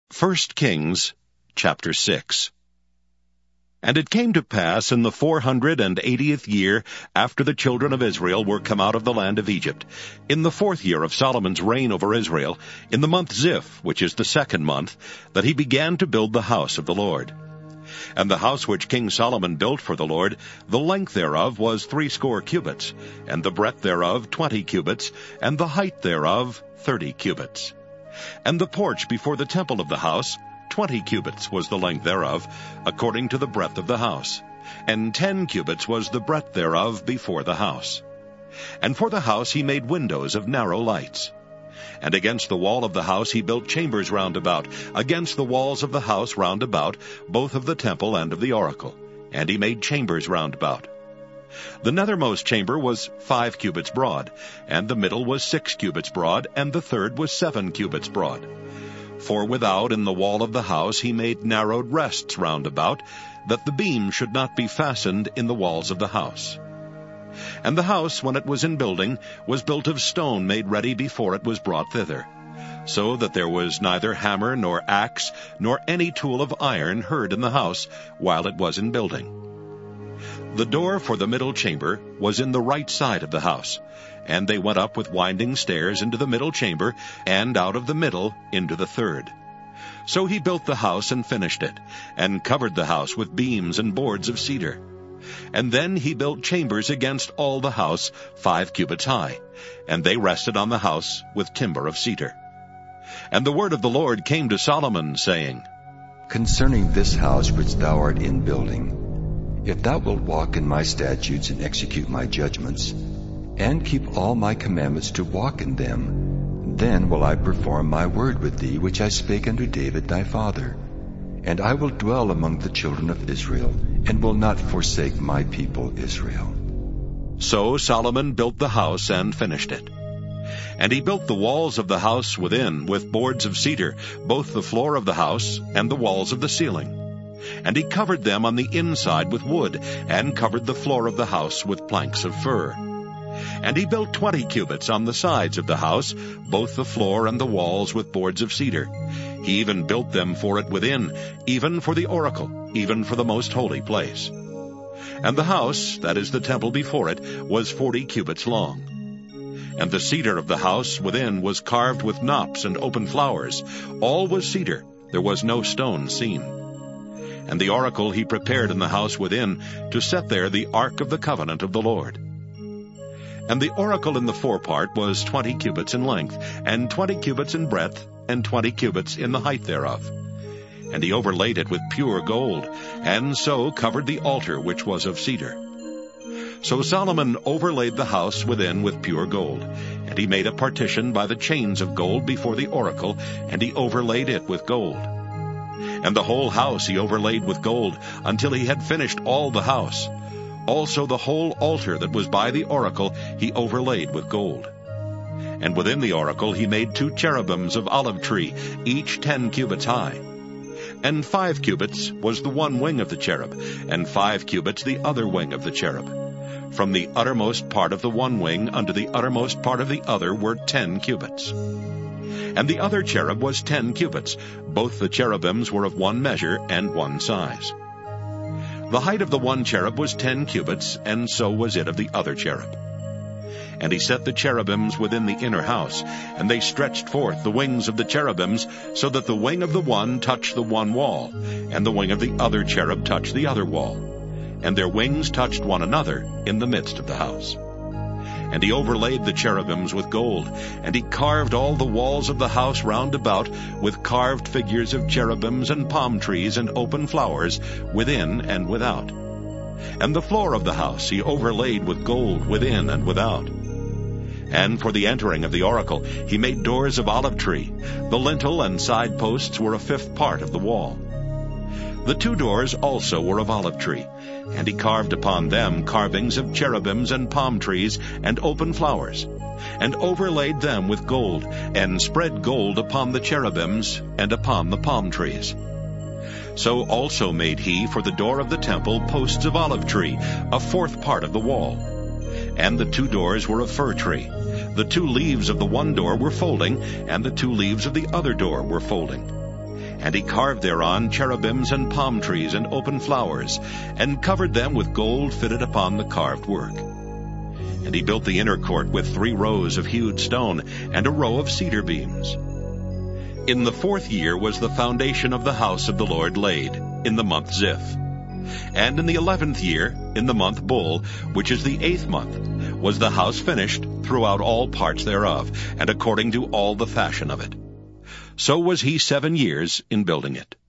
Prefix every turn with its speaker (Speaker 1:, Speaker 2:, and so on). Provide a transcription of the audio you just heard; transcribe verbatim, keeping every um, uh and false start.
Speaker 1: First Kings, chapter six. And it came to pass in the four hundred and eightieth year after the children of Israel were come out of the land of Egypt, in the fourth year of Solomon's reign over Israel, in the month Ziph, which is the second month, that he began to build the house of the Lord. And the house which King Solomon built for the Lord, the length thereof was threescore cubits, and the breadth thereof twenty cubits, and the height thereof thirty cubits. And the porch before the temple of the house, twenty cubits was the length thereof, according to the breadth of the house, and ten cubits was the breadth thereof before the house. And for the house he made windows of narrow lights. And against the wall of the house he built chambers round about, against the walls of the house round about, both of the temple and of the oracle. And he made chambers round about. The nethermost chamber was five cubits broad, and the middle was six cubits broad, and the third was seven cubits broad. For without in the wall of the house he made narrowed rests round about, that the beam should not be fastened in the walls of the house. And the house, when it was in building, was built of stone made ready before it was brought thither, so that there was neither hammer nor axe nor any tool of iron heard in the house while it was in building. The door for the middle chamber was in the right side of the house, and they went up with winding stairs into the middle chamber, and out of the middle into the third. So he built the house and finished it, and covered the house with beams and boards of cedar. And then he built chambers against all the house, five cubits high, and they rested on the house with timber of cedar. And the word of the Lord came to Solomon, saying,
Speaker 2: Concerning this house which thou art in building, if thou wilt walk in my statutes and execute my judgments, and keep all my commandments to walk in them, then will I perform my word with thee which I spake unto David thy father. And I will dwell among the children of Israel, and will not forsake my people Israel.
Speaker 1: So Solomon built the house and finished it. And he built the walls of the house within with boards of cedar, both the floor of the house and the walls of the ceiling. And he covered them on the inside with wood, and covered the floor of the house with planks of fir. And he built twenty cubits on the sides of the house, both the floor and the walls with boards of cedar. He even built them for it within, even for the oracle, even for the most holy place. And the house, that is the temple before it, was forty cubits long. And the cedar of the house within was carved with knops and open flowers. All was cedar, there was no stone seen. And the oracle he prepared in the house within, to set there the ark of the covenant of the Lord. And the oracle in the forepart was twenty cubits in length, and twenty cubits in breadth, and twenty cubits in the height thereof. And he overlaid it with pure gold, and so covered the altar which was of cedar. So Solomon overlaid the house within with pure gold, and he made a partition by the chains of gold before the oracle, and he overlaid it with gold. And the whole house he overlaid with gold, until he had finished all the house. Also the whole altar that was by the oracle he overlaid with gold. And within the oracle he made two cherubims of olive tree, each ten cubits high. And five cubits was the one wing of the cherub, and five cubits the other wing of the cherub. From the uttermost part of the one wing unto the uttermost part of the other were ten cubits. And the other cherub was ten cubits. Both the cherubims were of one measure and one size. The height of the one cherub was ten cubits, and so was it of the other cherub. And he set the cherubims within the inner house, and they stretched forth the wings of the cherubims, so that the wing of the one touched the one wall, and the wing of the other cherub touched the other wall. And their wings touched one another in the midst of the house. And he overlaid the cherubims with gold, and he carved all the walls of the house round about with carved figures of cherubims and palm trees and open flowers within and without. And the floor of the house he overlaid with gold within and without. And for the entering of the oracle he made doors of olive tree. The lintel and side posts were a fifth part of the wall. The two doors also were of olive tree, and he carved upon them carvings of cherubims and palm trees and open flowers, and overlaid them with gold, and spread gold upon the cherubims and upon the palm trees. So also made he for the door of the temple posts of olive tree, a fourth part of the wall. And the two doors were of fir tree. The two leaves of the one door were folding, and the two leaves of the other door were folding. And he carved thereon cherubims and palm trees and open flowers, and covered them with gold fitted upon the carved work. And he built the inner court with three rows of hewed stone, and a row of cedar beams. In the fourth year was the foundation of the house of the Lord laid, in the month Ziph. And in the eleventh year, in the month Bul, which is the eighth month, was the house finished throughout all parts thereof, and according to all the fashion of it. So was he seven years in building it.